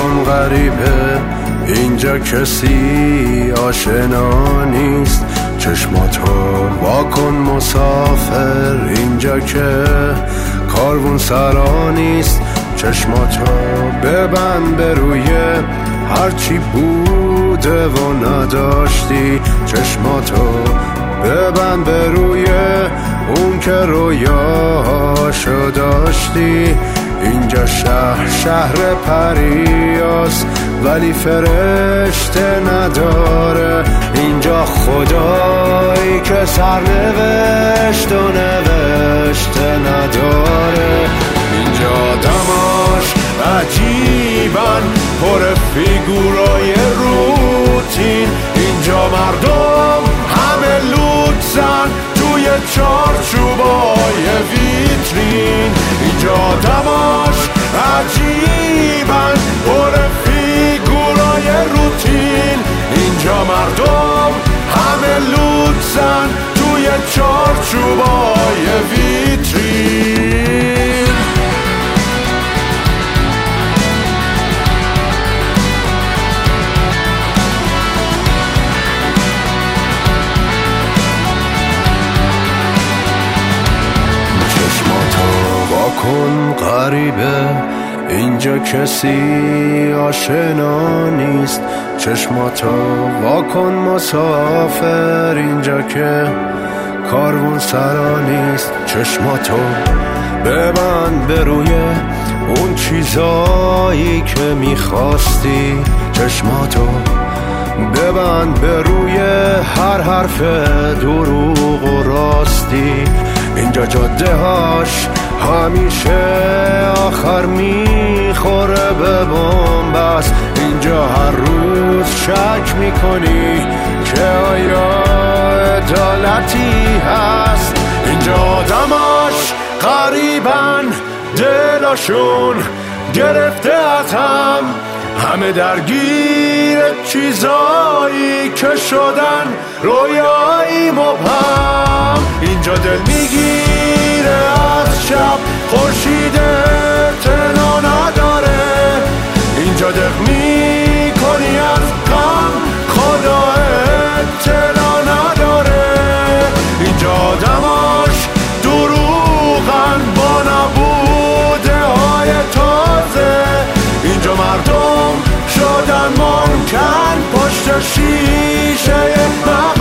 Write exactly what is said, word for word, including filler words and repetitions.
واکن غریبه، اینجا کسی آشنا نیست. چشماتو واکن مسافر، اینجا که کاروان سرا نیست. چشماتو ببند به روی هرچی بوده و نداشتی. چشماتو ببند به روی اون که رویاهاشو داشتی. اینجا شهر شهر پریاست ولی فرشته نداره. اینجا خدایی که سرنوشت و نوشته نداره. اینجا آدماش عجیبن، پر فیگورای روتین. اینجا مردم همه لوتزن توی چارچوبای ویترین. اینجا آدماش عجیبن، پر فیگورای روتین. اینجا مردم همه لوتزن توی چارچوبای ویترین. واکن غریبه، اینجا کسی آشنا نیست. چشماتو واکن مسافر، اینجا که کاروان سرا نیست. چشماتو ببند به روی اون چیزایی که میخواستی. چشماتو ببند به روی هر حرف دروغ و راستی. اینجا جاده هاش همیشه آخر میخوره به بنبست. اینجا هر روز شک میکنی که آیا عدالتی هست. اینجا آدماش غریبن، دلاشون گرفته از هم، همه درگیر چیزایی که شدن رویایی مبهم. اینجا دل میگیره از شب، خورشید اعتنا نداره. اینجا دق میکنی از غم، خدا اطلاع نداره. اینجا آدماش دروغن با نبوده های تازه. اینجا مردم شدن ممکن پشت شیشه مغز.